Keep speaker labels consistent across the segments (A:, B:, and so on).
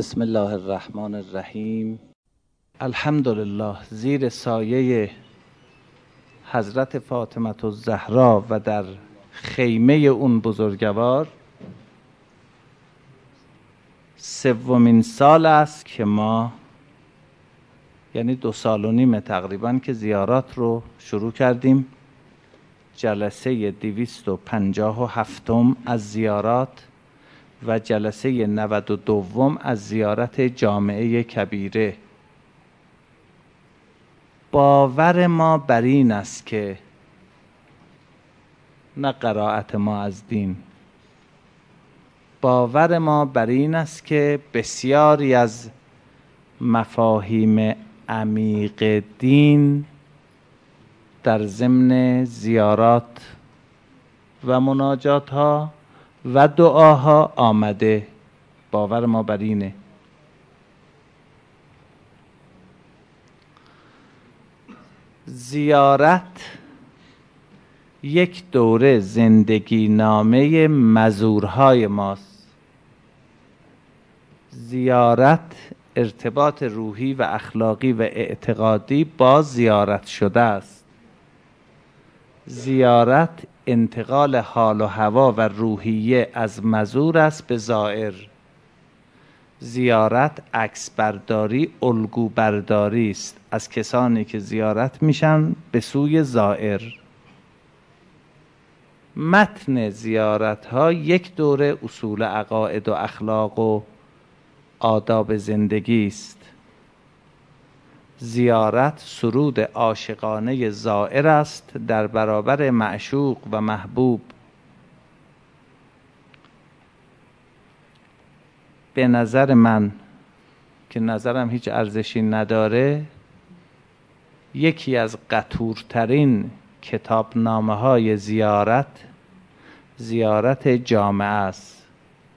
A: بسم الله الرحمن الرحیم. الحمدلله. زیر سایه حضرت فاطمه الزهرا و در خیمه اون بزرگوار سومین سال است که ما، یعنی 2.5 سال تقریبا، که زیارات رو شروع کردیم. جلسه 257 از زیارات و جلسه 92 از زیارت جامعه کبیره. باور ما بر این است که نه قرائت ما از دین، باور ما بر این است که بسیاری از مفاهیم عمیق دین در ضمن زیارات و مناجات ها و دعاها آمده. باور ما بر اینه. زیارت یک دوره زندگی نامه مزورهای ماست. زیارت ارتباط روحی و اخلاقی و اعتقادی با زیارت شده است. زیارت انتقال حال و هوا و روحیه از مزور است به زائر. زیارت عکس برداری، الگو برداری است از کسانی که زیارت میشن به سوی زائر. متن زیارت ها یک دوره اصول عقاید و اخلاق و آداب زندگی است. زیارت سرود عاشقانه زائر است در برابر معشوق و محبوب. به نظر من، که نظرم هیچ ارزشی نداره، یکی از قطورترین کتابنامه های زیارت جامعه است.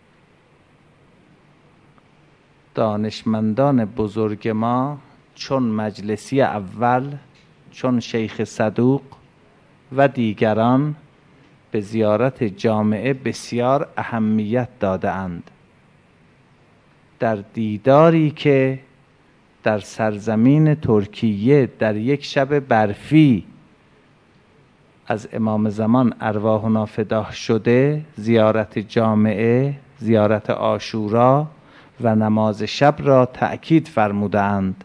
A: دانشمندان بزرگ ما چون مجلسی اول، چون شیخ صدوق و دیگران به زیارت جامعه بسیار اهمیت داده اند. در دیداری که در سرزمین ترکیه در یک شب برفی از امام زمان ارواحنا فداه شده، زیارت جامعه، زیارت عاشورا و نماز شب را تأکید فرمودند.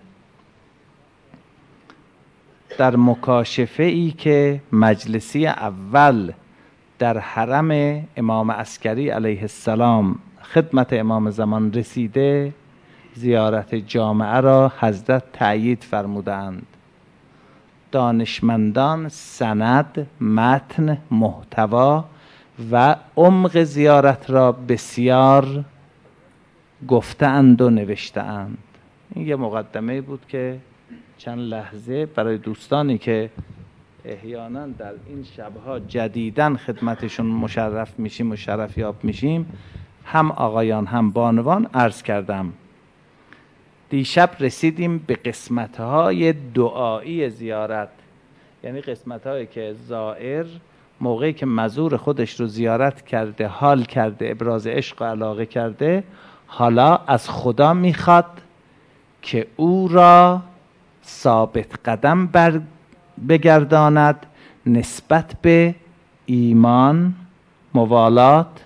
A: در مکاشفه ای که مجلسی اول در حرم امام عسکری علیه السلام خدمت امام زمان رسیده، زیارت جامعه را حضرت تأیید فرمودند. دانشمندان سند، متن، محتوا و عمق زیارت را بسیار گفته‌اند و نوشته‌اند. این یه مقدمه بود که چند لحظه برای دوستانی که احیانا در این شبها جدیداً خدمتشون مشرف میشیم و شرفیاب میشیم، هم آقایان هم بانوان، عرض کردم. دیشب رسیدیم به قسمت‌های دعایی زیارت، یعنی قسمت‌هایی که زائر موقعی که مزور خودش رو زیارت کرده، حال کرده، ابراز عشق و علاقه کرده، حالا از خدا میخواد که او را ثابت قدم بگرداند نسبت به ایمان، موالات،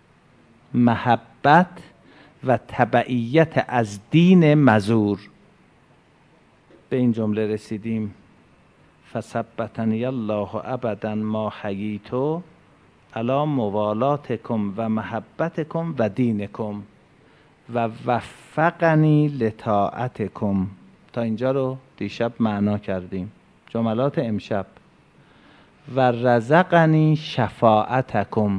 A: محبت و تبعیت از دین مزور. به این جمله رسیدیم: فثبتنی الله ابدا ما حییت علی موالاتکم و محبتکم و دینکم و وفقنی لطاعتکم. تا اینجا رو دیشب معنا کردیم، جملات امشب. و رزقنی شفاعتکم.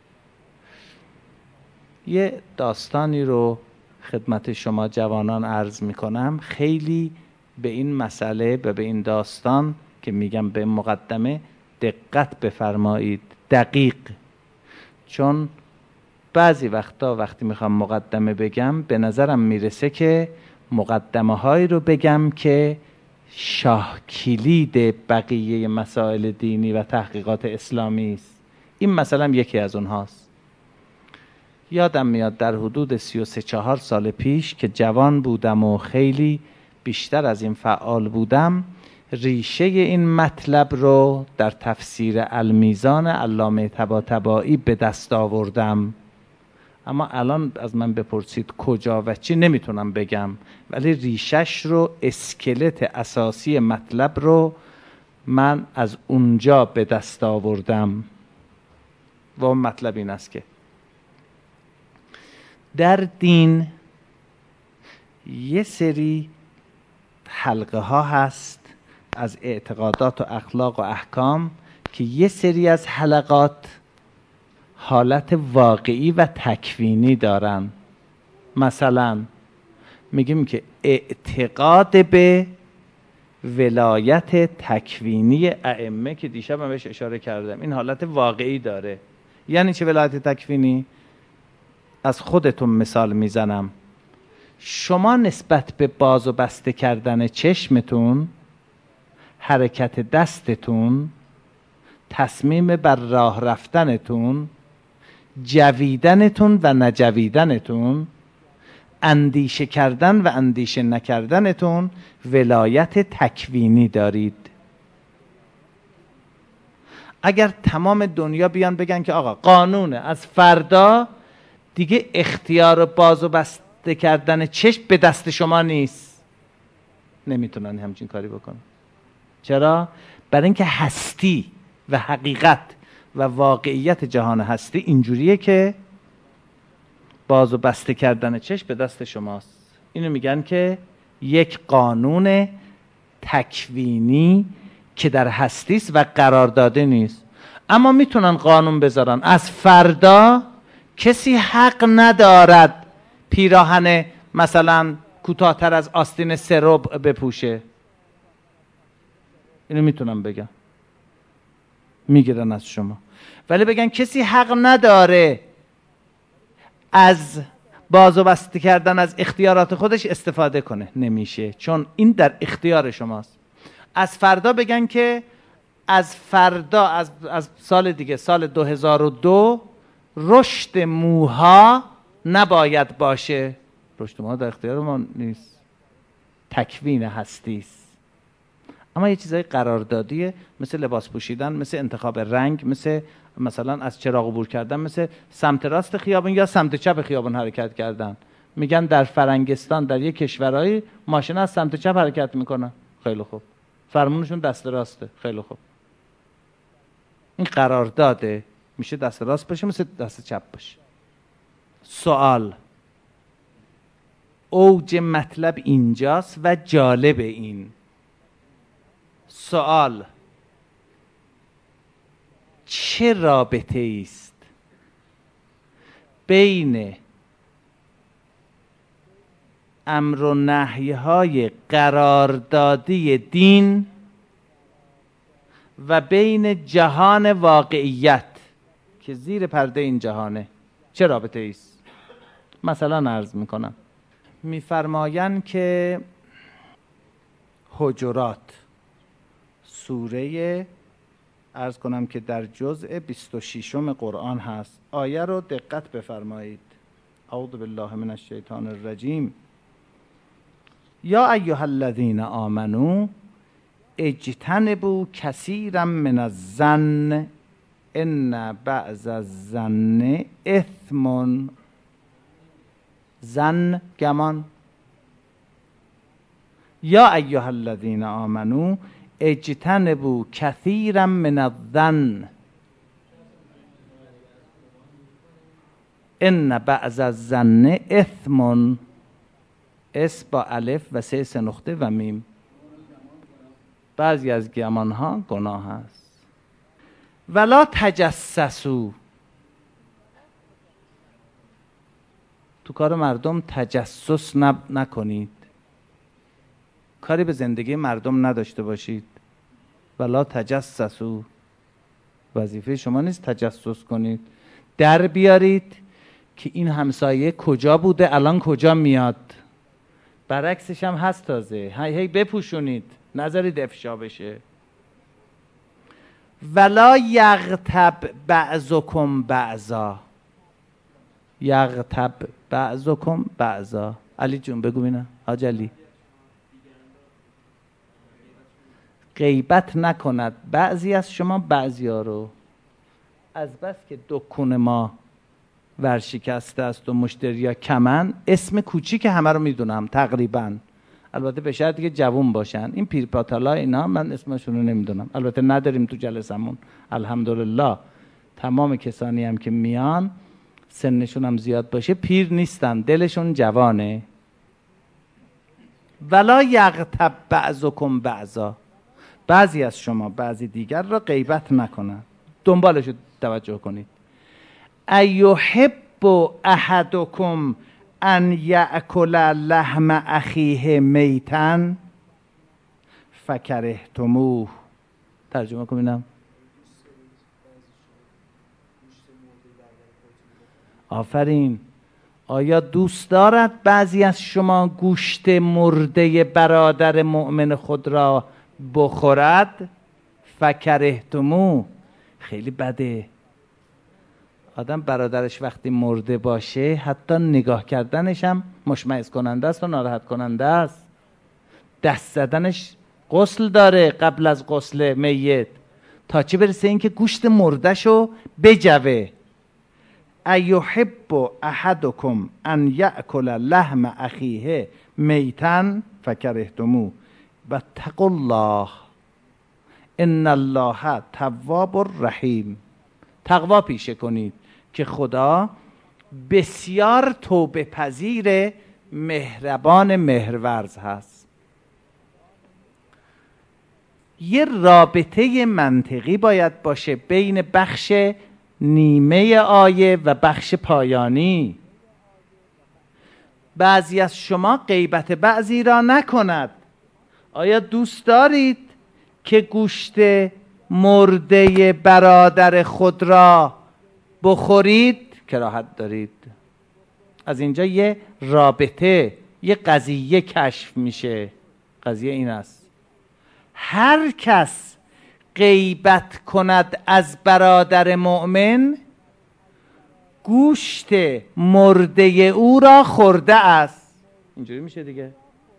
A: یه داستانی رو خدمت شما جوانان عرض میکنم. خیلی به این مسئله و به این داستان که میگم به مقدمه دقت بفرمایید، دقیق. چون بعضی وقتا وقتی میخوام مقدمه بگم به نظرم میرسه که مقدمه هایی رو بگم که شاه کلید بقیه مسائل دینی و تحقیقات اسلامی است. این مثلا یکی از اونهاست. یادم میاد در حدود 33-4 سال پیش که جوان بودم و خیلی بیشتر از این فعال بودم، ریشه این مطلب رو در تفسیر المیزان علامه طباطبایی به دست آوردم. اما الان از من بپرسید کجا و چی نمیتونم بگم، ولی ریشش رو، اسکلت اساسی مطلب رو من از اونجا به دست آوردم. و اون مطلب این است که در دین یه سری حلقه ها هست از اعتقادات و اخلاق و احکام که یه سری از حلقات حالت واقعی و تکوینی دارن. مثلا میگیم که اعتقاد به ولایت تکوینی ائمه که دیشب من بهش اشاره کردم، این حالت واقعی داره. یعنی چه ولایت تکوینی؟ از خودتون مثال میزنم. شما نسبت به باز و بسته کردن چشمتون، حرکت دستتون، تصمیم بر راه رفتنتون، جویدنتون و نجویدنتون، اندیشه کردن و اندیشه نکردنتون ولایت تکوینی دارید. اگر تمام دنیا بیان بگن که آقا قانونه، از فردا دیگه اختیار باز و بسته کردن چشم به دست شما نیست، نمیتونن همچین کاری بکنن. چرا؟ برای اینکه هستی و حقیقت و واقعیت جهان هستی اینجوریه که باز و بسته کردن چشم به دست شماست. اینو میگن که یک قانون تکوینی که در هستی است و قرار داده نیست. اما میتونن قانون بذارن از فردا کسی حق ندارد پیراهن مثلا کوتاه‌تر از آستین 3 ربع بپوشه. اینو میتونم بگم، میگیرن از شما. ولی بگن کسی حق نداره از باز و بسته کردن از اختیارات خودش استفاده کنه، نمیشه، چون این در اختیار شماست. از فردا بگن که از فردا، از سال دیگه، سال 2002 رشد موها نباید باشه. رشد موها در اختیار ما نیست، تکوین هستی است. اما یه چیزای قراردادیه، مثل لباس پوشیدن، مثل انتخاب رنگ، مثلا از چراغ عبور کردن، مثل سمت راست خیابون یا سمت چپ خیابون حرکت کردن. میگن در فرنگستان در یک کشورهای ماشین از سمت چپ حرکت میکنن. خیلی خوب، فرمونشون دست راسته. خیلی خوب، این قرارداده، میشه دست راست باشه مثل دست چپ باشه. سوال، اوج مطلب اینجاست و جالب این سوال، چه رابطه است بین امر و نهی‌های قراردادی دین و بین جهان واقعیت که زیر پرده این جهانه؟ چه رابطه است؟ مثلا عرض میکنم، میفرمایند که حجرات سوره، عرض کنم که در جزء 26 قرآن هست. آیه رو دقت بفرمایید. اعوذ بالله من الشیطان الرجیم. یا ایها الذین آمنوا اجتنبوا کثیرا من الظن ان بعض الظن اثم. ظن گمان. یا ایها الذین آمنوا اجتنبوا کثیرا من الظن ان بعض الظن اثم. اس با الف و 3 نقطه و میم. بعضی از گمان ها گناه است. ولا تجسسوا، تو کار مردم تجسس نکنید، کاری به زندگی مردم نداشته باشید. ولا تجسسوا، وظیفه شما نیست تجسس کنید، در بیارید که این همسایه کجا بوده الان کجا میاد. برعکسش هم هست تازه، هی بپوشونید، نذارید افشا بشه. ولا یغتب بعضکم بعضا، یغتب بعضکم بعضا. علی جون بگو بینم. حاج علی. غیبت نکند بعضی از شما بعضی ها رو. از بس که دکون ما ورشکسته است و مشتریا کمن، اسم کوچیک همه رو میدونم تقریبا، البته به شرطی که جوون باشن. این پیرپاتالا اینا من اسمشون رو نمیدونم، البته نداریم تو جلسمون الحمدلله. تمام کسانی هم که میان سنشون هم زیاد باشه پیر نیستن، دلشون جوانه. ولا یغتب بعضکم بعضا، بعضی از شما بعضی دیگر را غیبت نکنند. دنبالش رو توجه کنید. ایحب احدکم ان یأکل لحم اخیه میتا فکرهتموه. ترجمه کنم. آفرین. آیا دوست دارد بعضی از شما گوشت مرده برادر مؤمن خود را بخورد؟ فکرهتموه. خیلی بده. آدم برادرش وقتی مرده باشه حتی نگاه کردنش هم مشمئز کننده است و ناراحت کننده است. دست زدنش غسل داره قبل از غسل میت، تا چه برسه این که گوشت مردهشو بجوه. ایحب احدکم ان یأکل لحم اخیه میتا فکرهتموه واتقوا الله ان الله تواب رحیم. تقوا پیشه کنید که خدا بسیار توبه پذیر مهربان مهرورز هست. یه رابطه منطقی باید باشه بین بخش نیمه آیه و بخش پایانی. بعضی از شما غیبت بعضی را نکند. آیا دوست دارید که گوشت مرده برادر خود را بخورید؟ کراهت دارید. از اینجا یه رابطه، یه قضیه کشف میشه. قضیه این است: هر کس غیبت کند از برادر مؤمن، گوشت مرده او را خورده است. اینجوری میشه دیگه.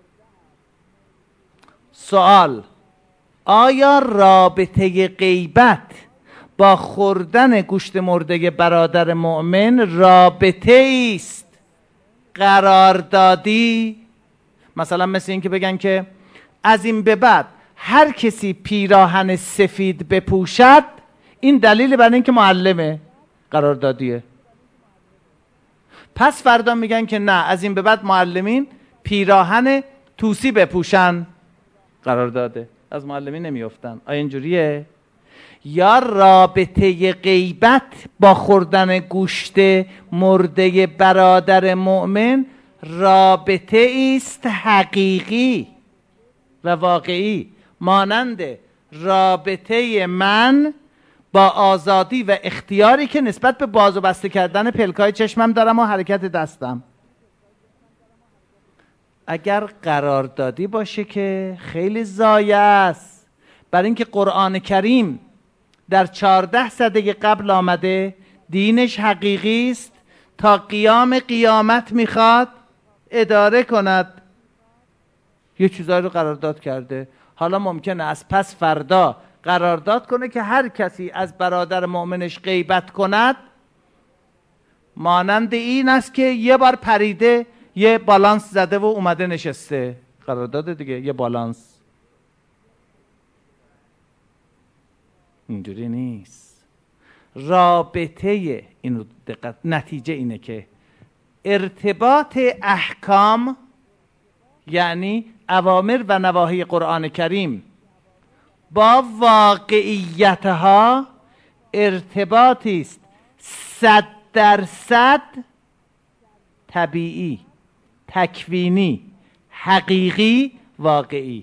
A: سوال: آیا رابطه غیبت با خوردن گوشت مرده برادر مؤمن رابطه است قراردادی؟ مثلا مثل این که بگن که از این به بعد هر کسی پیراهن سفید بپوشد، این دلیل بر این که معلمه، قراردادیه. پس فردا میگن که نه، از این به بعد معلمین پیراهن توسی بپوشن، قرارداده، از معلمین نمیافتن. آیا اینجوریه؟ یا رابطه غیبت با خوردن گوشت مرده برادر مؤمن رابطه است حقیقی و واقعی، مانند رابطه من با آزادی و اختیاری که نسبت به باز و بسته کردن پلکای چشمم دارم و حرکت دستم. اگر قراردادی باشه که خیلی ضایع است، برای اینکه قرآن کریم در 14 سده قبل آمده، دینش حقیقی است، تا قیام قیامت میخواد اداره کند. یه چیزایی رو قرارداد کرده. حالا ممکنه از پس فردا قرارداد کنه که هر کسی از برادر مؤمنش غیبت کند، مانند این است که یه بار پریده یه بالانس زده و اومده نشسته. قرارداد دیگه، یه بالانس. اینجوری نیست. رابطه، اینو دقت، نتیجه اینه که ارتباط احکام، یعنی اوامر و نواهی قرآن کریم، با واقعیتها ارتباطی است 100% طبیعی، تکوینی، حقیقی، واقعی.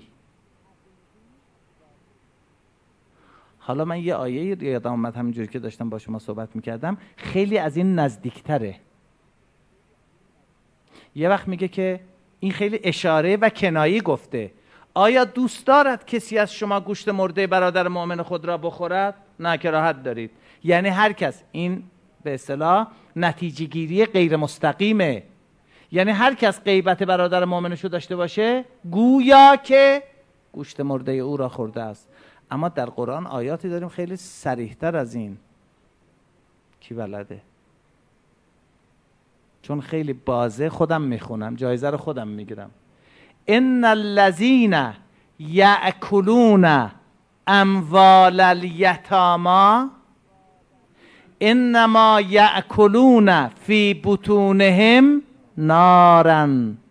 A: حالا من یه آیه یادم اومد همینجوری که داشتم با شما صحبت میکردم، خیلی از این نزدیکتره. یه وقت میگه که این خیلی اشاره و کنایی گفته. آیا دوست دارد کسی از شما گوشت مرده برادر مؤمن خود را بخورد؟ نه، کراهت دارید. یعنی هر کس، این به اصطلاح نتیجه گیری غیر مستقیمه. یعنی هر کس غیبت برادر مؤمنشو داشته باشه گویا که گوشت مرده او را خورده است. اما در قرآن آیاتی داریم خیلی صریح‌تر از این. کی بلده؟ چون خیلی بازه خودم میخونم، جایزه رو خودم میگیرم. ان الذین یأکلون اموال الیتامی انما یأکلون فی بطونهم نارا.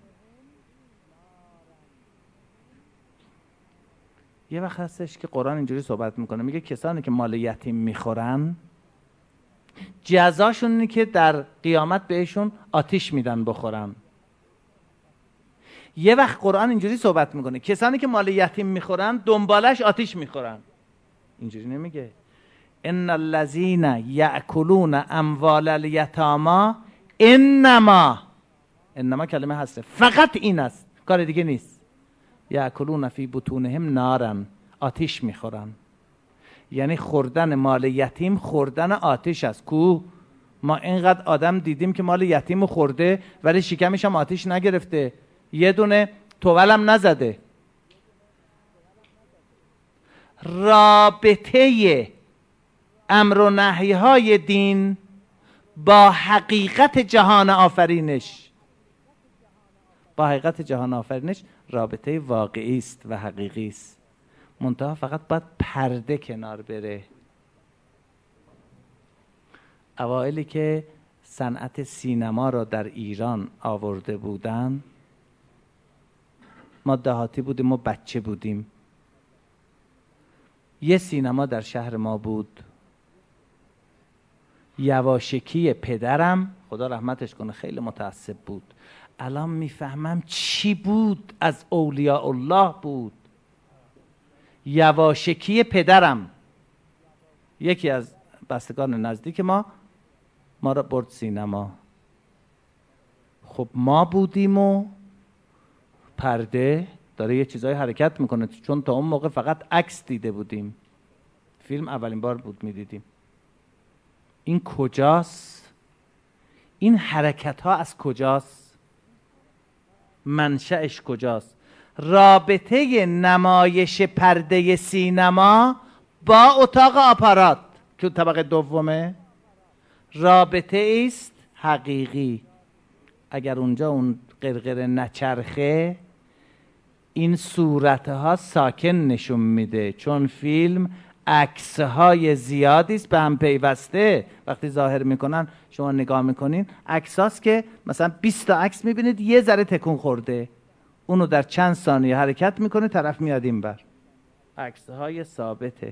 A: یه وقت هستش که قرآن اینجوری صحبت میکنه، میگه کسانی که مال یتیم میخورن جزاشون اینه که در قیامت بهشون آتش میدن بخورن. یه وقت قرآن اینجوری صحبت میکنه کسانی که مال یتیم میخورن دنبالش آتش میخورن. اینجوری نمیگه ان الذین یأکلون اموال الیتامی انما کلمه هسته، فقط این است، کار دیگه نیست. یأکلون فی بطونهم نارا، آتش میخورن. یعنی خوردن مال یتیم خوردن آتش است. کو ما اینقدر آدم دیدیم که مال یتیم خورده ولی شکمش هم آتش نگرفته، یه دونه تولم نزده. رابطه امر و نهی های دین با حقیقت جهان آفرینش، با حقیقت جهان آفرینش رابطه واقعی است و حقیقی است. منتها فقط باید پرده کنار بره. اوائلی که صنعت سینما را در ایران آورده بودن، ما دهاتی بودیم و بچه بودیم. یه سینما در شهر ما بود. یواشکی پدرم خدا رحمتش کنه خیلی متعصب بود. الان میفهمم چی بود، از اولیاء الله بود. یواشکی پدرم، یکی از بستگان نزدیک ما را برد سینما. خب ما بودیم و پرده داره یه چیزای حرکت میکنه، چون تا اون موقع فقط عکس دیده بودیم، فیلم اولین بار بود میدیدیم. این کجاست؟ این حرکت ها از کجاست؟ منشأش کجاست؟ رابطه نمایش پرده سینما با اتاق آپارات که طبقه دومه رابطه است حقیقی. اگر اونجا اون قرقره نچرخه این صورتها ساکن نشون میده، چون فیلم عکس‌های زیادی است به هم پیوسته. وقتی ظاهر میکنن شما نگاه میکنین عکساست که مثلا 20 تا عکس میبینید یه ذره تکون خورده، اونو در چند ثانیه حرکت میکنه طرف میاد این بر. عکس‌های ثابته.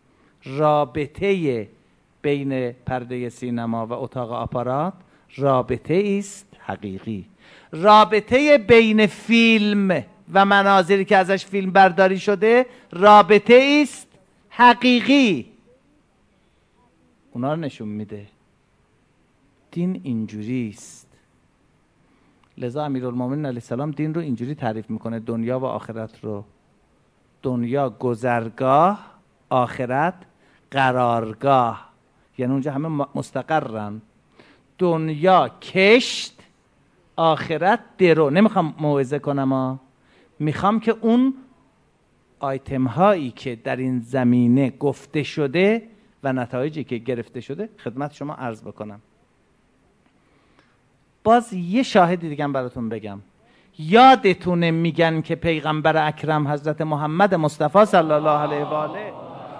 A: رابطه بین پرده سینما و اتاق آپارات رابطه است حقیقی. رابطه بین فیلم و مناظری که ازش فیلم برداری شده رابطه است حقیقی. اونا رو نشون میده. دین اینجوری است. لذا امیرالمومنین علیه السلام دین رو اینجوری تعریف میکنه، دنیا و آخرت رو. دنیا گذرگاه، آخرت قرارگاه. یعنی اونجا همه مستقرن. دنیا کشت، آخرت درو. نمیخوام موعظه کنم، میخوام که اون آیتم هایی که در این زمینه گفته شده و نتایجی که گرفته شده خدمت شما عرض بکنم. باز یه شاهدی دیگه براتون بگم. یادتونه میگن که پیغمبر اکرم حضرت محمد مصطفی صلی الله علیه و آله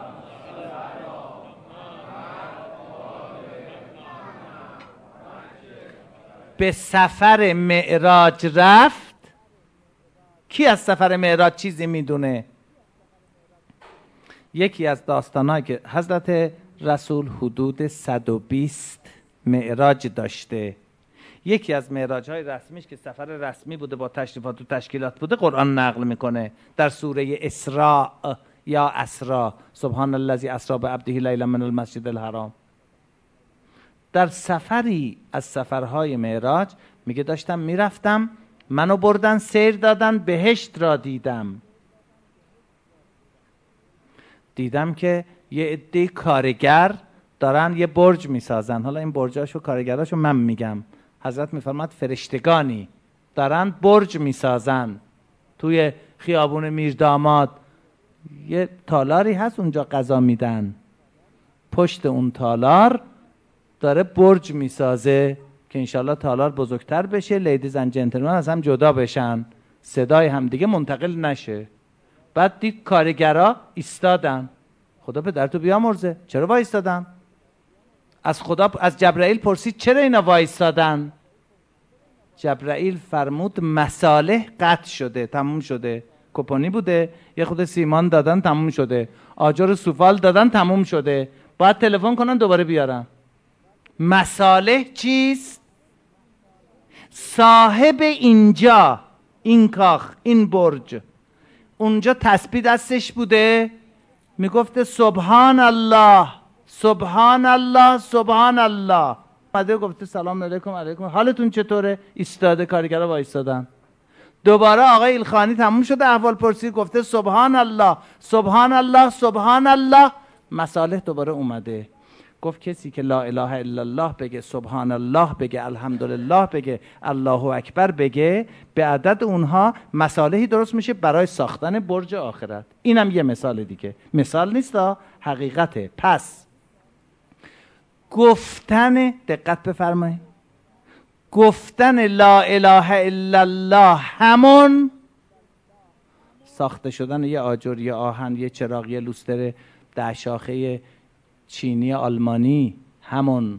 A: به سفر معراج رفت. کی از سفر معراج چیزی میدونه؟ یکی از داستانهایی که حضرت رسول حدود 120 معراج داشته. یکی از معراج‌های رسمیش که سفر رسمی بوده با تشریفات و تشکیلات بوده قرآن نقل میکنه در سوره اسراء یا اسراء، سبحان الذی اسری بعبده لیلا من المسجد الحرام. در سفری از سفرهای معراج میگه داشتم میرفتم، منو بردن سیر دادن، بهشت را دیدم که یه عده کارگر دارن یه برج میسازن. حالا این برجاشو کارگراشو من میگم. حضرت میفرماد فرشتگانی دارن برج میسازن توی خیابون میرداماد. یه تالاری هست اونجا غذا میدن، پشت اون تالار داره برج میسازه که انشالله تالار بزرگتر بشه، لیدیز اند جنتلمن از هم جدا بشن، صدای هم دیگه منتقل نشه. بعد دید کارگرا ایستادن. خدا پدرتو بیامرزه، چرا وایستادن؟ از جبرائیل پرسید چرا اینا وایستادن؟ جبرائیل فرمود مصالح قطع شده، تموم شده. کپونی بوده، یه خود سیمان دادن تموم شده، آجر سوفال دادن تموم شده، باید تلفن کنن دوباره بیارن. مصالح چیست؟ صاحب اینجا، این کاخ، این برج، اونجا تسبیح دستش بوده، میگفته سبحان الله سبحان الله سبحان الله. اومده گفته سلام علیکم. علیکم، حالتون چطوره؟ ایستاده، کارگرا وایستادن. دوباره آقای ایلخانی تموم شده احوال پرسید، گفته سبحان الله سبحان الله سبحان الله. مصالح دوباره اومده، گفت کسی که لا اله الا الله بگه، سبحان الله بگه، الحمدلله بگه، الله اکبر بگه، به عدد اونها مصالحی درست میشه برای ساختن برج آخرت. اینم یه مثال دیگه، مثال نیست، حقیقته. پس گفتن، دقت بفرمایید، گفتن لا اله الا الله همون ساخته شدن یه آجر، یه آهن، یه چراغ، یه لوستر 10 شاخه چینی آلمانی، همون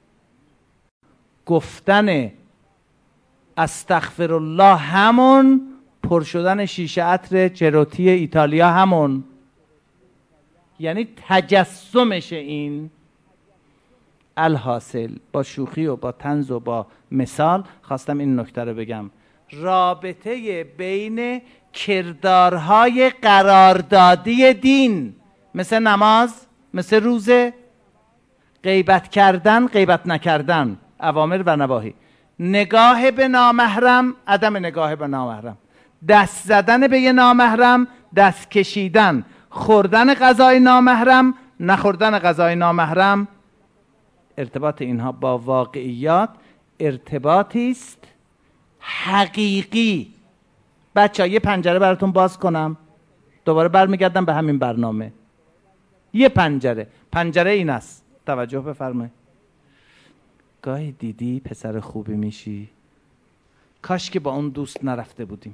A: گفتن استغفر الله، همون پر شدن شیشه عطر چروتی ایتالیا، همون یعنی تجسمش. این الحاصل با شوخی و با طنز و با مثال خواستم این نکته رو بگم. رابطه بین کردارهای قراردادی دین، مثل نماز، مثل روزه، غیبت کردن، غیبت نکردن، اوامر و نواهی، نگاه به نامحرم، عدم نگاه به نامحرم، دست زدن به یه نامحرم، دست کشیدن، خوردن غذای نامحرم، نخوردن غذای نامحرم. ارتباط اینها با واقعیات ارتباطی است حقیقی. بچه‌ها یه پنجره براتون باز کنم، دوباره برمیگردم به همین برنامه. یه پنجره این است، توجه بفرمایید. گاهی دیدی پسر خوبی میشی، کاش که با اون دوست نرفته بودیم،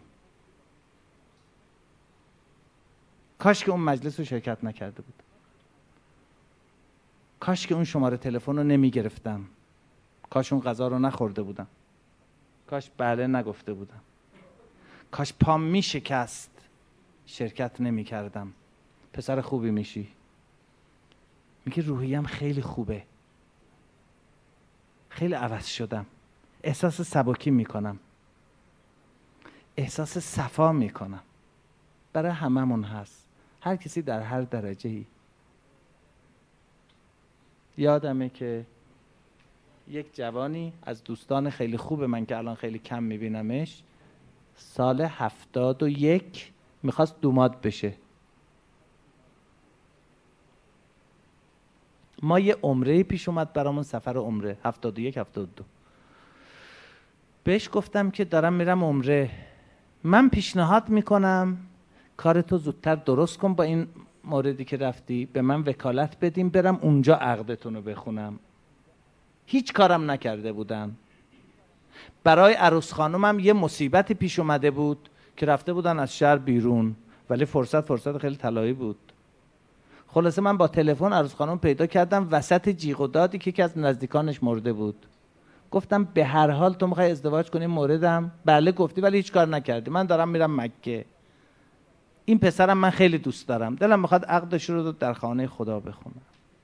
A: کاش که اون مجلس رو شرکت نکرده بود، کاش که اون شماره تلفن رو نمی گرفتم، کاش اون غذا رو نخورده بودم، کاش بله نگفته بودم، کاش پام می شکست شرکت نمی کردم. پسر خوبی میشی، میگه روحیم خیلی خوبه، خیلی عوض شدم، احساس سبکی میکنم، احساس صفا میکنم. برای هممون هست، هر کسی در هر درجه‌ای. یادمه که یک جوانی از دوستان خیلی خوب من که الان خیلی کم میبینمش، سال 71 میخواست دوماد بشه. ما یه عمره پیش اومد برامون، سفر عمره 71 72. بهش گفتم که دارم میرم عمره، من پیشنهاد میکنم کارتو زودتر درست کن، با این موردی که رفتی به من وکالت بدیم برم اونجا عقدتون رو بخونم. هیچ کارم نکرده بودم. برای عروس خانومم یه مصیبت پیش اومده بود که رفته بودن از شهر بیرون، ولی فرصت خیلی طلایی بود. خلاصه من با تلفن عروس خانوم پیدا کردم وسط جیغ و دادی که یکی از نزدیکانش مرده بود. گفتم به هر حال تو میخوای ازدواج کنی، موردم بله گفتی ولی هیچ کار نکردی، من دارم میرم مکه، این پسرم من خیلی دوست دارم، دلم میخواد عقدش رو در خانه خدا بخونم.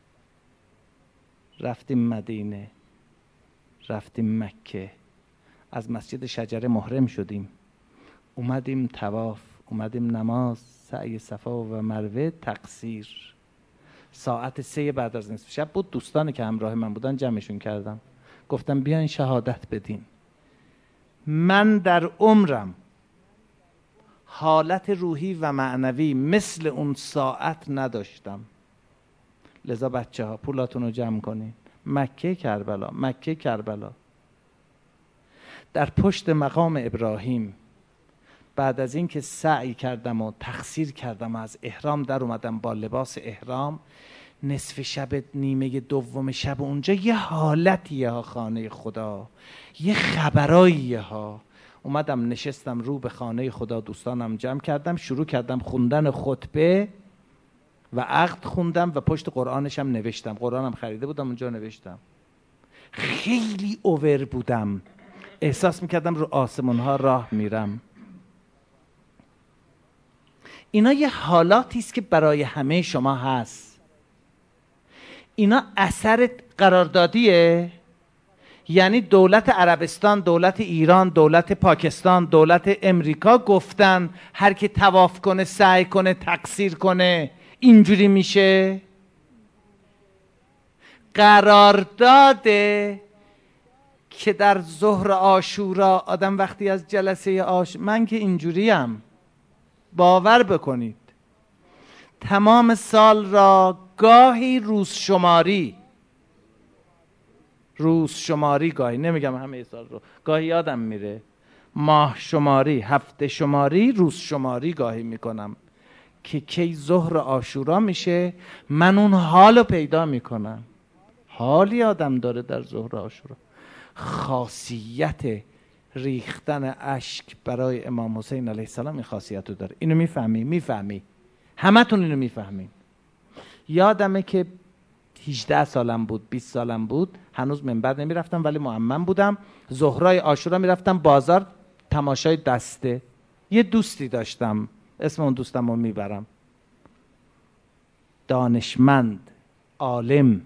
A: رفتیم مدینه، رفتیم مکه، از مسجد شجره محرم شدیم، اومدیم طواف، اومدیم نماز، سعی صفا و مروه، تقصیر. ساعت 3 بعد از نصف شب بود، دوستانی که همراه من بودن جمعشون کردم، گفتم بیاین شهادت بدین. من در عمرم حالت روحی و معنوی مثل اون ساعت نداشتم. لذا بچه ها پولاتون رو جمع کنین. مکه کربلا، مکه کربلا. در پشت مقام ابراهیم بعد از این که سعی کردم و تقصیر کردم و از احرام در اومدم با لباس احرام، نصف شب نیمه دوم شب اونجا یه حالتیه ها، خانه خدا یه خبراییه ها. اومدم نشستم رو به خانه خدا، دوستانم جمع کردم، شروع کردم خوندن خطبه و عقد خوندم و پشت قرآنشم نوشتم. قرآنم خریده بودم اونجا نوشتم. خیلی اوور بودم، احساس میکردم رو آسمون ها راه میرم. اینا یه حالاتی است که برای همه شما هست. اینا اثر قراردادیه، یعنی دولت عربستان، دولت ایران، دولت پاکستان، دولت امریکا گفتن هر کی طواف کنه، سعی کنه، تقصیر کنه اینجوری میشه. قرارداده که در ظهر عاشورا آدم وقتی از جلسه من که اینجوریم، باور بکنید تمام سال را گاهی روز شماری گاهی، نمیگم همه سال رو، گاهی یادم میره، ماه شماری، هفته شماری، روز شماری گاهی میکنم که کی ظهر عاشورا میشه. من اون حالو پیدا میکنم. حالی آدم داره در ظهر عاشورا. خاصیت ریختن اشک برای امام حسین علیه السلام این خاصیت رو داره. اینو میفهمی همه تون اینو میفهمین. یادمه که 18 سالم بود، 20 سالم بود، هنوز منبر نمیرفتم ولی مؤمن بودم. ظهرای عاشورا میرفتم بازار تماشای دسته. یه دوستی داشتم، اسم اون دوستم رو میبرم، دانشمند، عالم،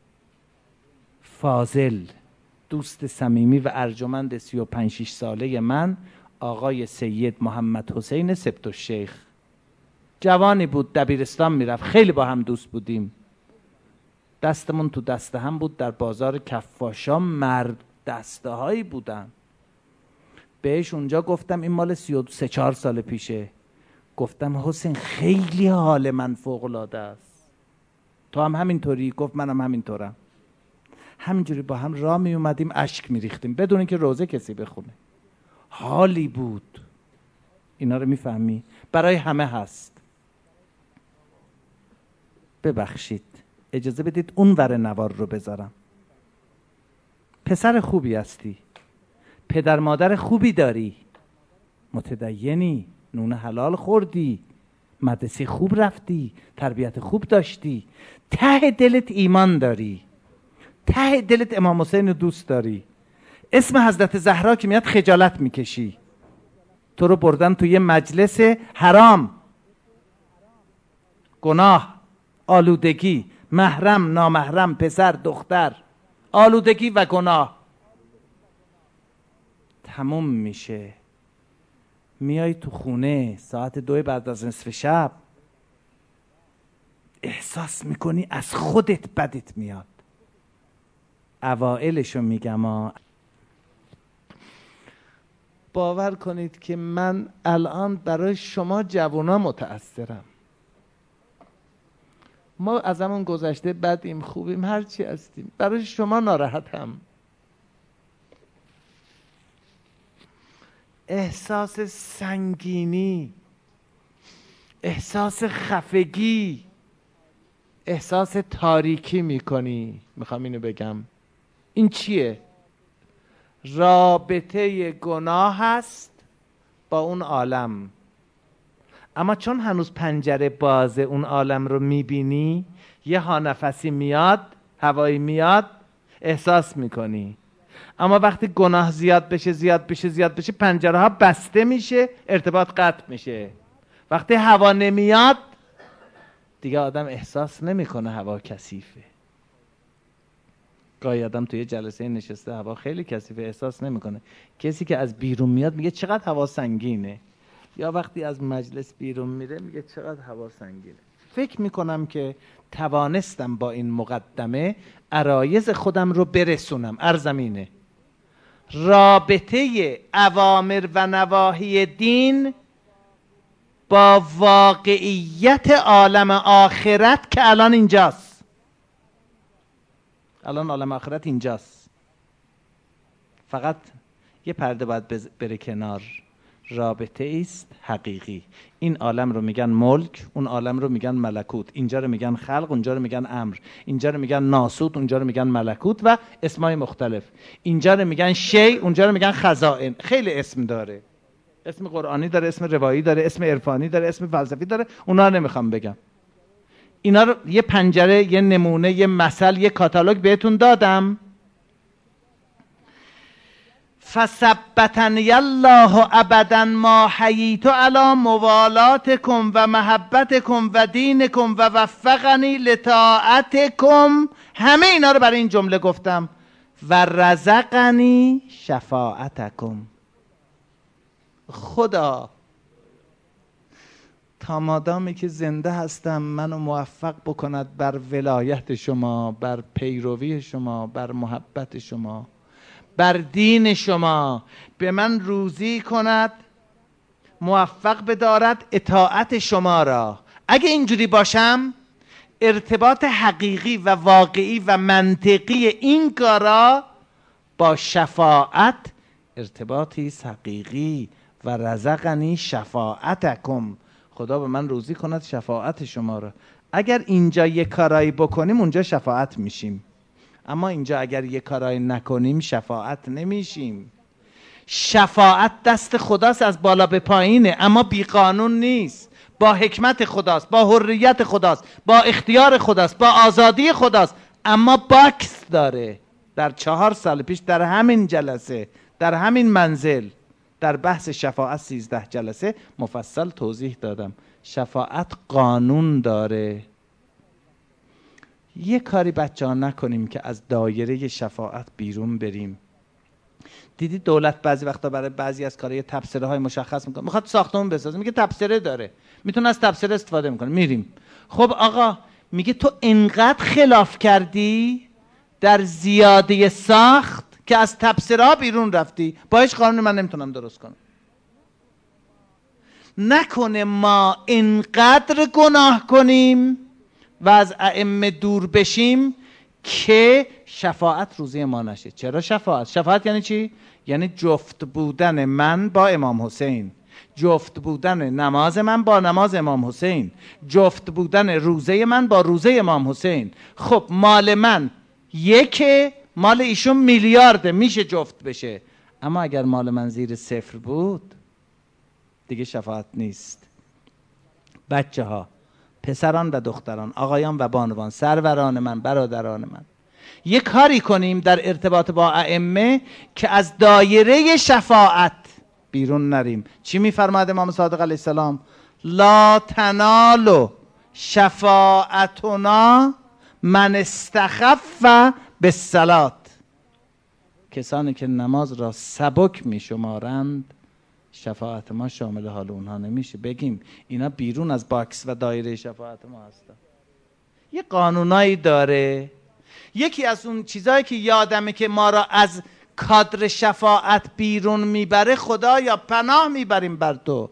A: فاضل، دوست صمیمی و ارجمند 35-6 ساله من، آقای سید محمد حسین سبت‌الشیخ. جوانی بود، دبیرستان میرفت، خیلی با هم دوست بودیم. دستمون تو دسته هم بود. در بازار کفاشا مرد دسته هایی بودن. بهش اونجا گفتم، این مال 33-4 سال پیشه، گفتم حسین خیلی حال من فوق العاده است، تو هم همینطوری؟ گفت منم همینطورم. همینجوری با هم راه می اومدیم، اشک می ریختیم بدون اینکه روزه کسی بخونه. حالی بود. اینا رو میفهمی؟ برای همه هست. ببخشید اجازه بدید اون ور نوار رو بذارم. پسر خوبی هستی، پدر مادر خوبی داری، متدینی، نون حلال خوردی، مدرسه خوب رفتی، تربیت خوب داشتی، ته دلت ایمان داری، ته دلت امام حسین رو دوست داری. اسم حضرت زهرا که میاد خجالت میکشی. تو رو بردن تو یه مجلس حرام، گناه، آلودگی، محرم، نامحرم، پسر، دختر، آلودگی و گناه. تموم میشه، میای تو خونه ساعت 2 بعد از نصف شب، احساس میکنی از خودت بدت میاد. اوائلشو میگم باور کنید که من الان برای شما جوونا متأثرم. ما از همون گذشته بدیم خوبیم هرچی هستیم، برای شما ناراحتم. احساس سنگینی، احساس خفگی، احساس تاریکی میکنی. میخوام اینو بگم، این چیه؟ رابطه گناه هست با اون عالم. اما چون هنوز پنجره بازه، اون عالم رو میبینی، یه ها نفسی میاد، هوایی میاد، احساس میکنی. اما وقتی گناه زیاد بشه پنجره ها بسته میشه، ارتباط قطع میشه. وقتی هوا نمیاد دیگه آدم احساس نمیکنه هوا کثیفه. گاهی آدم توی جلسه نشسته هوا خیلی کثیفه، احساس نمیکنه. کسی که از بیرون میاد میگه چقدر هوا سنگینه، یا وقتی از مجلس بیرون میره میگه چقدر هوا سنگینه. فکر میکنم که توانستم با این مقدمه عرایض خودم رو برسونم. ارزمینه رابطه اوامر و نواهی دین با واقعیت عالم آخرت که الان اینجاست. الان عالم آخرت اینجاست، فقط یه پرده باید بره کنار. رابطه است حقیقی. این عالم رو میگن ملک، اون عالم رو میگن ملکوت، اینجا رو میگن خلق، اونجا رو میگن امر، اینجا رو میگن ناسوت، اونجا رو میگن ملکوت و اسمای مختلف. اینجا رو میگن شی، اونجا رو میگن خزائن. خیلی اسم داره، اسم قرآنی داره، اسم روایی داره، اسم عرفانی داره، اسم فلسفی داره. اونا رو نمیخوام بگم. اینا رو یه پنجره، یه نمونه، یه مثل، یه کاتالوگ بهتون دادم. فثبتنی الله ابدا ما حییت علی موالاتکم و محبتکم و دینکم و وفقنی لطاعتکم. همه اینا رو برای این جمله گفتم. و رزقنی شفاعتکم. خدا تا مادامی که زنده هستم منو موفق بکند بر ولایت شما، بر پیروی شما، بر محبت شما، بر دین شما. به من روزی کند، موفق بدارد اطاعت شما را. اگه اینجوری باشم، ارتباط حقیقی و واقعی و منطقی این کارا با شفاعت ارتباطی حقیقی. و رزقنی شفاعتکم. خدا به من روزی کند شفاعت شما را. اگر اینجا یک کارایی بکنیم اونجا شفاعت میشیم، اما اینجا اگر یک کارایی نکنیم شفاعت نمیشیم. شفاعت دست خداست، از بالا به پایینه، اما بی قانون نیست. با حکمت خداست، با حریت خداست، با اختیار خداست، با آزادی خداست، اما باکس داره. در 4 سال پیش در همین جلسه، در همین منزل، در بحث شفاعت 13 جلسه مفصل توضیح دادم. شفاعت قانون داره. یه کاری بچه ها نکنیم که از دایره شفاعت بیرون بریم. دیدی دولت بعضی وقتا برای بعضی از کارهای تبصره های مشخص میکنه، میخواد ساختمون بسازه، میگه تبصره داره، میتونه از تبصره استفاده میکنه. میریم، خب آقا میگه تو انقدر خلاف کردی در زیاده ساخت که از تبصره بیرون رفتی، با هیچ قانون من نمیتونم درست کنم. نکنه ما انقدر گناه کنیم و از ائمه دور بشیم که شفاعت روزی ما نشه. چرا شفاعت؟ شفاعت یعنی چی؟ یعنی جفت بودن من با امام حسین، جفت بودن نماز من با نماز امام حسین، جفت بودن روزه من با روزه امام حسین. خب مال من یکه، مال ایشون میلیارده، میشه جفت بشه. اما اگر مال من زیر 0 بود دیگه شفاعت نیست. بچه ها، پسران و دختران، آقایان و بانوان، سروران من، برادران من، یک کاری کنیم در ارتباط با ائمه که از دایره شفاعت بیرون نریم. چی میفرماد امام صادق علیه السلام؟ لا تنالوا شفاعتنا من استخف بالصلاة. کسانی که نماز را سبک میشمارند شفاعت ما شامل حال اونها نمیشه. بگیم اینا بیرون از باکس و دایره شفاعت ما هستن. یه قانونایی داره. یکی از اون چیزایی که یادمه که ما را از کادر شفاعت بیرون میبره، خدا یا پناه میبریم بر تو،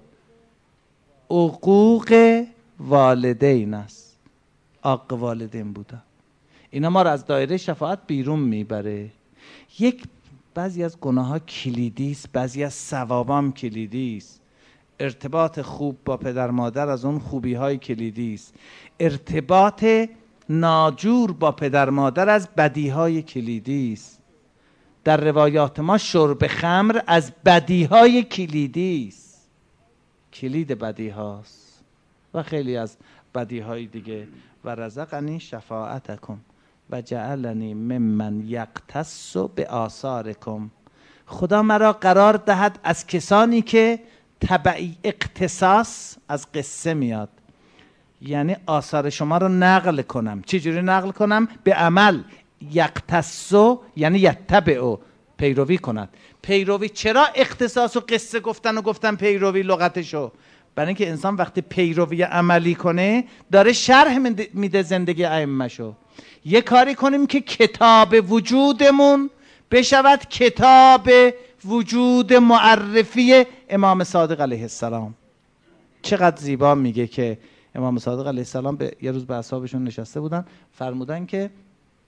A: حقوق والدین است. حق والدین بوده، اینا ما را از دایره شفاعت بیرون میبره. بعضی از گناه ها کلیدی است، بعضی از ثوابا هم کلیدی است. ارتباط خوب با پدر مادر از اون خوبی های کلیدی است. ارتباط ناجور با پدر مادر از بدی های کلیدی است. در روایات ما شرب خمر از بدی های کلیدی است، کلید بدی هاست و خیلی از بدی های دیگه. و رزقنی شفاعتکم و جعلنی ممن یقتص بآثارکم. خدا مرا قرار دهد از کسانی که تبعی اقتصاص از قصه میاد، یعنی آثار شما رو نقل کنم. چجوری نقل کنم؟ به عمل. یقتص یعنی یتبع، پیروی کند. پیروی. چرا اختصاص و قصه گفتن و گفتن پیروی لغتشو؟ برای اینکه انسان وقتی پیروی عملی کنه داره شرح میده زندگی ائمه‌شو. یه کاری کنیم که کتاب وجودمون بشود کتاب وجود معرفی امام صادق علیه السلام. چقدر زیبا میگه که امام صادق علیه السلام یه روز به اصحابشون نشسته بودن، فرمودن که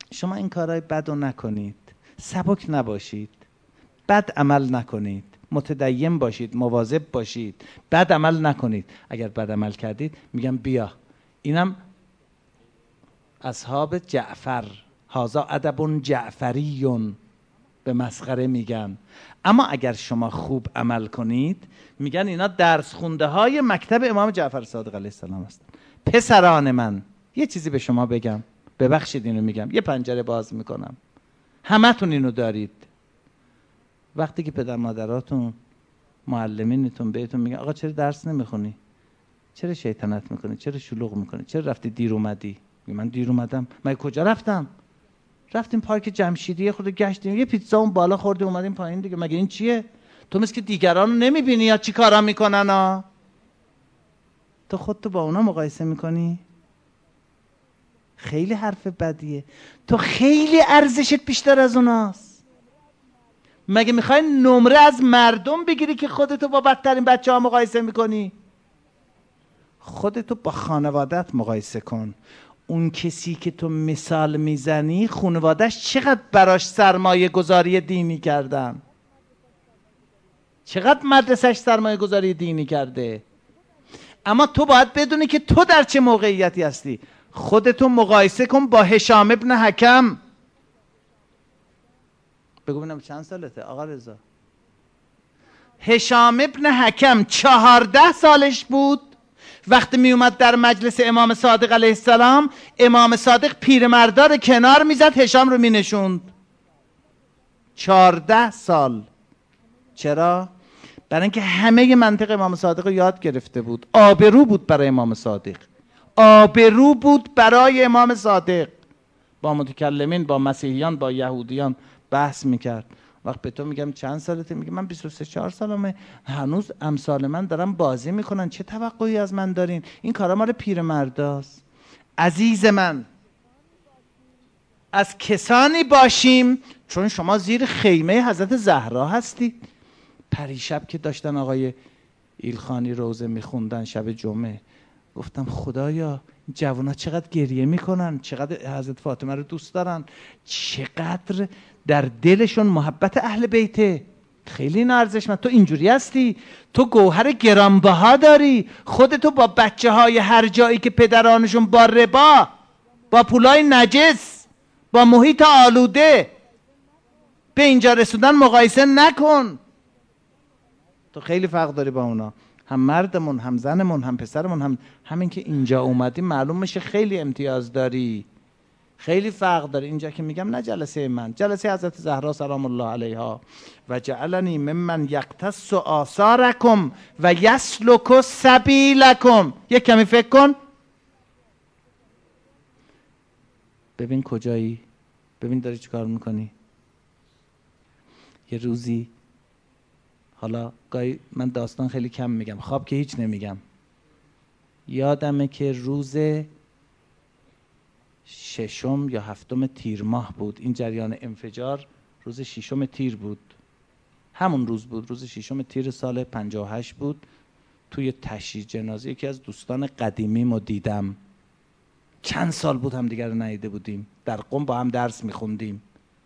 A: شما این کارهای بد رو نکنید، سبک نباشید، بد عمل نکنید، متدین باشید، مواظب باشید، بد عمل نکنید. اگر بد عمل کردید میگم بیا، اینم اصحاب جعفر، هذا ادب جعفریون، به مسخره میگن. اما اگر شما خوب عمل کنید میگن اینا درس خونده های مکتب امام جعفر صادق علیه السلام هستن. پسران من، یه چیزی به شما بگم، ببخشید اینو میگم، یه پنجره باز میکنم، همتون اینو دارید. وقتی که پدر مادراتون، معلمینتون بهتون میگن آقا چرا درس نمیخونی، چرا شیطنت میکنی، چرا شلوغ میکنی، چرا رفتی دیر اومدی؟ من دیر اومدم؟ من کجا رفتم؟ رفتیم پارک جمشیدی خود گشتیم، یه پیتزا اون بالا خوردیم اومدیم پایین دیگه. مگه این چیه؟ تو مثل که دیگران رو نمیبینی یا چی کارا میکنن ها؟ تو خودتو با اونا مقایسه میکنی؟ خیلی حرف بدیه. تو خیلی ارزشت بیشتر از اوناست. مگه میخوای نمره از مردم بگیری که خودتو با بدترین بچه ها مقایسه میکنی؟ خودتو با خانوادت مقایسه کن. اون کسی که تو مثال میزنی خانواده‌اش چقدر براش سرمایه گذاری دینی کردن، چقدر مدرسه‌اش سرمایه گذاری دینی کرده. اما تو باید بدونی که تو در چه موقعیتی هستی. خودتو مقایسه کن با هشام ابن حکم. بگو ببینم چند سالته آقا رضا؟ هشام ابن حکم 14 سالش بود وقتی می اومد در مجلس امام صادق علیه السلام، امام صادق پیرمردار کنار میزد، هشام رو می نشوند. 14 سال. چرا؟ برای اینکه همه منطق امام صادق رو یاد گرفته بود. آبرو بود برای امام صادق، آبرو بود برای امام صادق. با متکلمین، با مسیحیان، با یهودیان بحث میکرد. وقت به تو میگم چند سالته، میگه من 23-4 سالمه، هنوز امثال من دارم بازی میکنن، چه توقعی از من دارین؟ این کارا مال پیرمرداست. عزیز من، از کسانی باشیم، چون شما زیر خیمه حضرت زهرا هستید. پریشب که داشتن آقای ایلخانی روزه میخوندن شب جمعه، گفتم خدایا جوانا چقدر گریه میکنن، چقدر حضرت فاطمه رو دوست دارن، چقدر در دلشون محبت اهل بیته. خیلی ارزشمند. تو اینجوری هستی، تو گوهر گرانبها داری. خودتو با بچه های هر جایی که پدرانشون با ربا، با پولای نجس، با محیط آلوده به اینجا رسوندن مقایسه نکن. تو خیلی فرق داری با اونا. هم مردمون، هم زنمون، هم پسرمون، همین که اینجا اومدی معلوم میشه خیلی امتیاز داری، خیلی فرق داری. اینجا که میگم نه جلسه من، جلسه حضرت زهرا سلام الله علیها. و جعلنی ممن یقتص آثارکم و یسلک سبیلکم. یک کمی فکر کن، ببین کجایی، ببین داری چی کار میکنی. یه روزی، حالا گاهی من داستان خیلی کم میگم، خواب که هیچ نمیگم، یادمه که روز 6 یا 7 تیر ماه بود. این جریان انفجار روز 6 تیر بود، همون روز بود، روز 6 تیر سال 58 بود. توی تشییع جنازه یکی از دوستان قدیمیمو دیدم. چند سال بود هم دیگر رو ندیده بودیم، در قم با هم درس میخوندیم.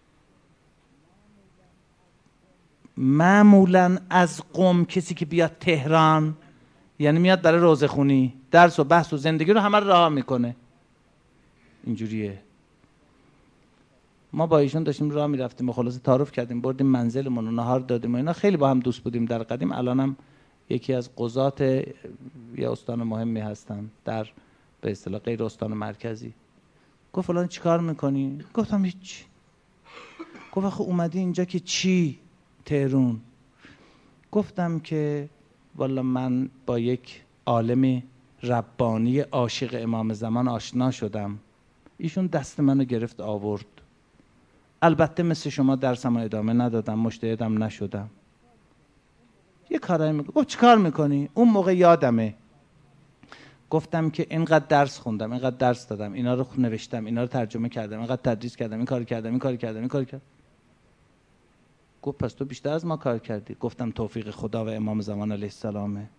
A: معمولا از قم کسی که بیاد تهران یعنی میاد برای روزه خونی، درس و بحث و زندگی رو همه رها میکنه. اینجوریه. ما با ایشون داشتیم راه میرفتیم و خلاصه تعارف کردیم، بردیم منزلمون و نهار دادیم و اینا. خیلی با هم دوست بودیم در قدیم. الانم یکی از قضات یه استان مهمی هستن در به اصطلاح غیر استان مرکزی. گفت فلان چیکار میکنی؟ گفتم هیچ. گفت آخه اومدی اینجا که چی؟ تهرون. گفتم که والا من با یک عالم ربانی عاشق امام زمان آشنا شدم، ایشون دست منو گرفت آورد. البته مثل شما درسم ادامه ندادم، مجتهدم نشدم، یه کارایی میکنم. گفت چی کار میکنی؟ اون موقع یادمه گفتم که اینقدر درس خوندم، اینقدر درس دادم، اینا رو نوشتم، اینا رو ترجمه کردم، اینقدر تدریس کردم، این کار کردم، این کار کردم، این کار کردم. گفت پس تو بیشتر از ما کار کردی. گفتم توفیق خدا و امام زمان علیه السلامه.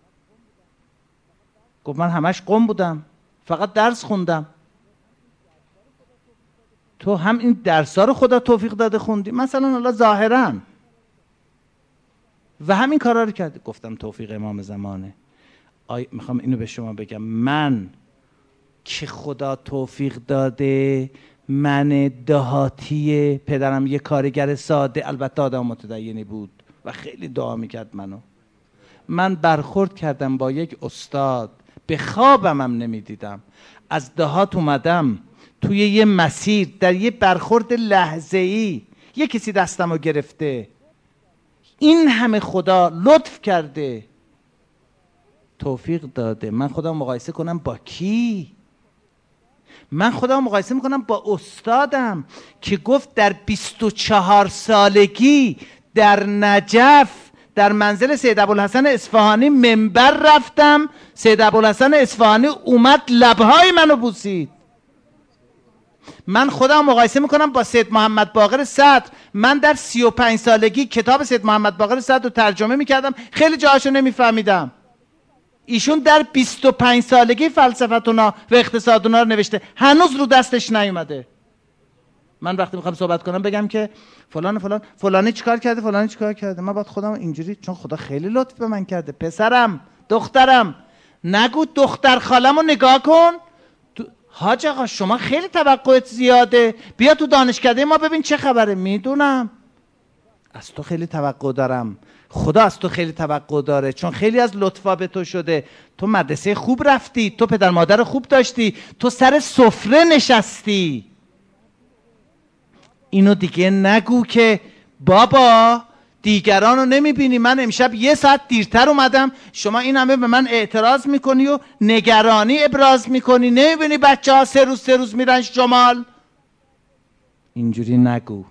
A: گفت من همش قم بودم، فقط درس خوندم. تو هم این درس‌ها رو خدا توفیق داده خوندی، مثلا حالا ظاهراً، و همین کارا رو کردی. گفتم توفیق امام زمانه. میخوام اینو به شما بگم، من که خدا توفیق داده، من دهاتی، پدرم یه کارگر ساده، البته آدم متدینی بود و خیلی دعا میکرد من برخورد کردم با یک استاد، به خوابم هم نمیدیدم، از دهات اومدم توی یه مسیر، در یه برخورد لحظه‌ای یه کسی دستمو گرفته، این همه خدا لطف کرده، توفیق داده. من خودم مقایسه کنم با کی؟ من خودم مقایسه میکنم با استادم که گفت در 24 سالگی در نجف در منزل سید ابوالحسن اصفهانی منبر رفتم، سید ابوالحسن اصفهانی اومد لبهای منو بوسید. من خودم مقایسه میکنم با سید محمد باقر صدر. من در 35 سالگی کتاب سید محمد باقر صدر رو ترجمه میکردم، خیلی جاهاشو نمیفهمیدم. ایشون در 25 سالگی فلسفتونا و اقتصادونا رو نوشته، هنوز رو دستش نیومده. من وقتی میخوام صحبت کنم بگم که فلان فلانی چیکار کرده، فلانی چیکار کرده، من باید خودم اینجوری، چون خدا خیلی لطف به من کرده. پسرم، دخترم، نگو دختر خالمو نگاه کن. حاج آقا شما خیلی توقعت زیاده، بیا تو دانشکده ما ببین چه خبره. میدونم از تو خیلی توقع دارم، خدا از تو خیلی توقع داره، چون خیلی از لطفا به تو شده. تو مدرسه خوب رفتی، تو پدر مادر خوب داشتی، تو سر سفره نشستی. اینو دیگه نگو که بابا دیگران رو نمیبینی، من امشب 1 ساعت دیرتر اومدم، شما این همه به من اعتراض میکنی و نگرانی ابراز میکنی، نمیبینی بچه ها 3 روز میرن شمال. اینجوری نگو.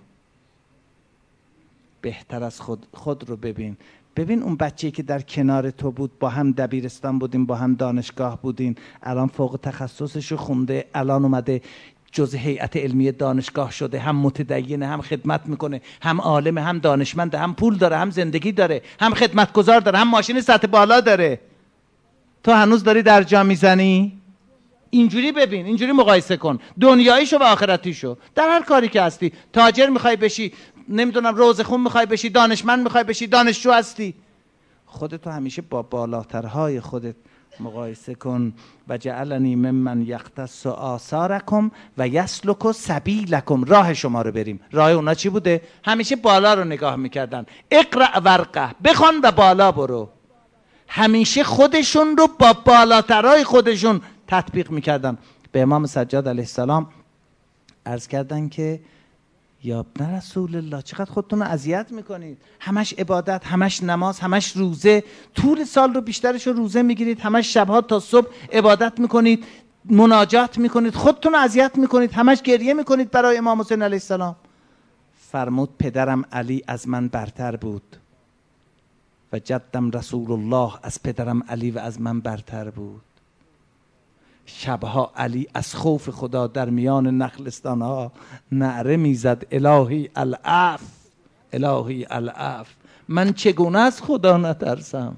A: بهتر از خود رو ببین اون بچه‌ای که در کنار تو بود، با هم دبیرستان بودین، با هم دانشگاه بودین، الان فوق تخصصش رو خونده، الان اومده جزء هیئت علمی دانشگاه شده، هم متدینه، هم خدمت میکنه، هم عالم، هم دانشمند، هم پول داره، هم زندگی داره، هم خدمتگزار داره، هم ماشین سطح بالا داره. تو هنوز داری در جا میزنی؟ اینجوری ببین، اینجوری مقایسه کن دنیاییشو و آخرتیشو. در هر کاری که هستی، تاجر میخوای بشی، نمیدونم روزخون میخوای بشی، دانشمند میخوای بشی، دانشجو هستی، خودتو همیشه با بالاترهای خودت مقایسه کن. و جعلنی ممن یختص آثارکم و یسلک سبیلکم. راه شما رو بریم. راه اونا چی بوده؟ همیشه بالا رو نگاه میکردن. اقرأ ورقه، بخوان و بالا برو. همیشه خودشون رو با بالاترهای خودشون تطبیق میکردن. به امام سجاد علیه السلام عرض کردن که یا ابن رسول الله، چقدر خودتون رو اذیت میکنید، همش عبادت، همش نماز، همش روزه، طول سال رو بیشترش رو روزه میگیرید، همش شبها تا صبح عبادت میکنید، مناجات میکنید، خودتون رو اذیت میکنید، همش گریه میکنید برای امام حسین علیه السلام. فرمود پدرم علی از من برتر بود و جدم رسول الله از پدرم علی و از من برتر بود. شبها علی از خوف خدا در میان نخلستانها نعره میزد الهی العف، الهی العف. من چگونه از خدا نترسم؟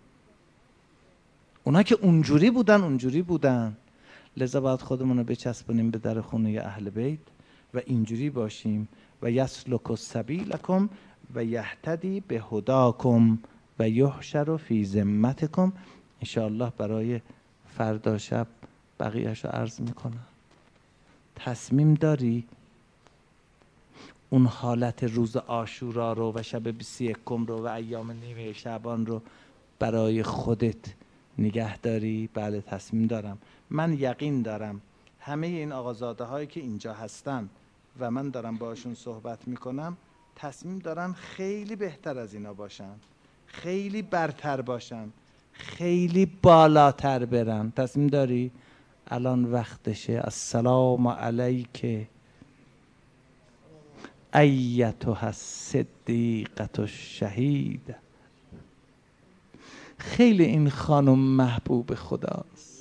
A: اونا که اونجوری بودن. لذا باید خودمون رو بچسبونیم به در خونه اهل بیت و اینجوری باشیم. و یسلک سبیلکم و یهتدی به هداکم و یحشر فی ذمتکم. انشاءالله برای فردا شب بقیه‌اش رو عرض میکنم. تصمیم داری اون حالت روز عاشورا رو و شب 21 رو و ایام نیمه شعبان رو برای خودت نگه داری؟ بله تصمیم دارم. من یقین دارم همه این آقازاده هایی که اینجا هستن و من دارم باشون صحبت میکنم تصمیم دارن خیلی بهتر از اینا باشن، خیلی برتر باشن، خیلی بالاتر برن. تصمیم داری؟ الان وقتشه. السلام علیک ایتها الصدیقة الشهید. خیلی این خانم محبوب خداست.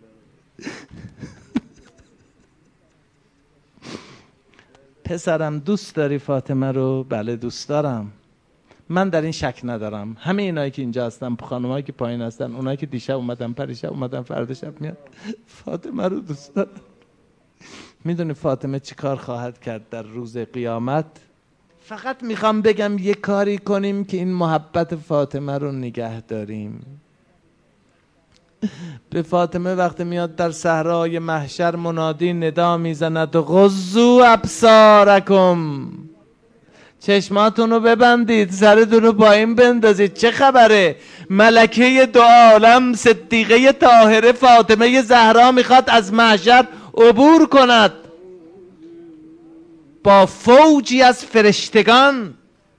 A: پسرم دوست داری فاطمه رو؟ بله دوست دارم. من در این شک ندارم. همه اینایی که اینجا هستن، خانمایی که پایین هستن، اونایی که دیشب اومدن، پریشب اومدن، فردا شب میاد، فاطمه رو دوست دارم. میدونی فاطمه چی کار خواهد کرد در روز قیامت؟ فقط میخوام بگم یه کاری کنیم که این محبت فاطمه رو نگه داریم. به فاطمه وقتی میاد در صحرای محشر منادی ندا میزند غضوا ابصارکم، چشماتون رو ببندید، سرتون رو پایین بندازید. چه خبره؟ ملکه دو عالم صدیقه طاهره فاطمه زهرا میخواد از محشر عبور کند با فوجی از فرشتگان.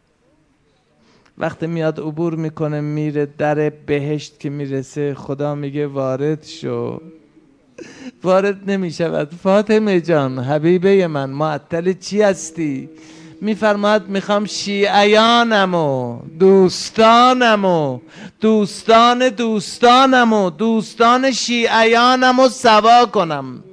A: وقتی میاد عبور میکنه میره در بهشت که میرسه خدا میگه وارد شو، وارد نمیشود. فاطمه جان حبیبه من معطل چی هستی؟ میفرماید میخوام شیعیانم و دوستانم و دوستان شیعیانم و سوا کنم.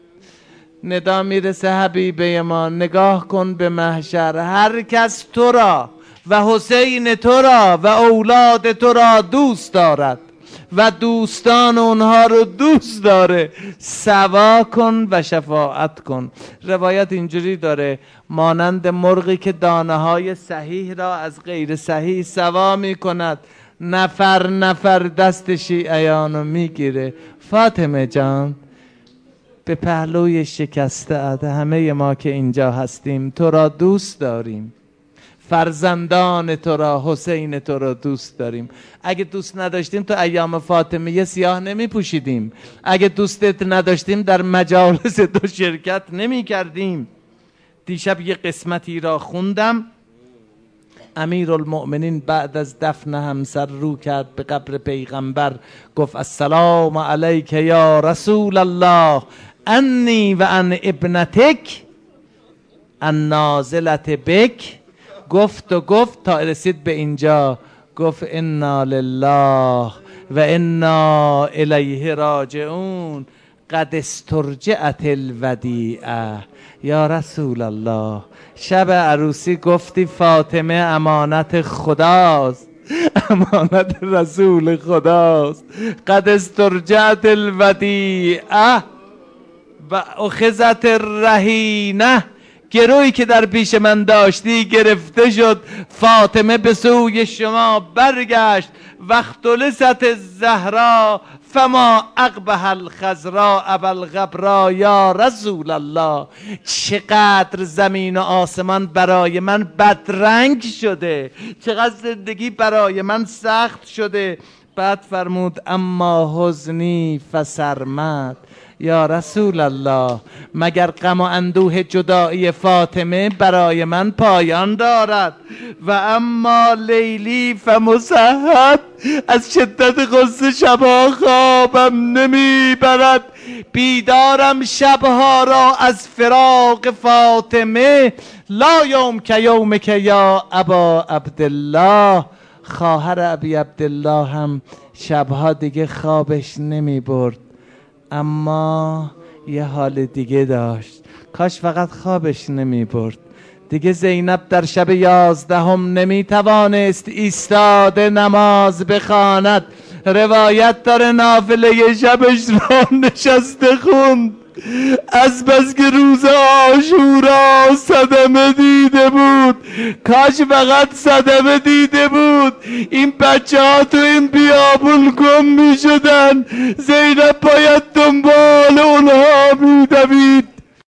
A: ندا میرسه حبیبه ما نگاه کن به محشر، هر کس تو را و حسین تو را و اولاد تو را دوست دارد و دوستان اونها رو دوست داره، سوا کن و شفاعت کن. روایت اینجوری داره مانند مرغی که دانه های صحیح را از غیر صحیح سوا می کند، نفر نفر دست شیعیان رو میگیره. فاطمه جان به پهلوی شکسته ات همه ما که اینجا هستیم تو را دوست داریم، فرزندان تو را حسین تو را دوست داریم. اگه دوست نداشتیم تو ایام فاطمیه سیاه نمی پوشیدیم، اگه دوستت نداشتیم در مجالس تو شرکت نمی کردیم. دیشب یه قسمتی را خوندم. امیرالمؤمنین بعد از دفن همسر رو کرد به قبر پیغمبر، گفت السلام علیک یا رسول الله انی و ان ابنتک النازلة بک. گفت تا رسید به اینجا گفت انا لله و انا الیه راجعون قد استرجعت الودیعه. یا رسول الله شب عروسی گفتی فاطمه امانت خداست، امانت رسول خداست. قد استرجعت الودیعه و اخذت الرهینه، گروهی که در پیش من داشتی گرفته شد. فاطمه به سوی شما برگشت. وقت لست الزهرا فما اقبح الخضراء ابوالغبرا. یا رسول الله چقدر زمین و آسمان برای من بدرنگ شده، چقدر زندگی برای من سخت شده. بعد فرمود اما حزنی فسرمد. یا رسول الله مگر غم و اندوه جدایی فاطمه برای من پایان دارد؟ و اما لیلی فمسحد، از شدت غصه شبها خوابم نمیبرد، بیدارم شبها را از فراق فاطمه. لا یوم که یومک یا ابا عبدالله. خواهر ابی عبدالله هم شبها دیگه خوابش نمی برد، اما یه حال دیگه داشت. کاش فقط خوابش نمی برد. دیگه زینب در شب 11 نمی توانست ایستاده نماز بخواند. روایت داره نافله شبش را نشسته خوند. از بس که روز عاشورا صدمه دیده بود، کاش فقط صدمه دیده بود، این بچه ها تو این بیابون گم می شدن، زینب باید دنبال اونها می دوید.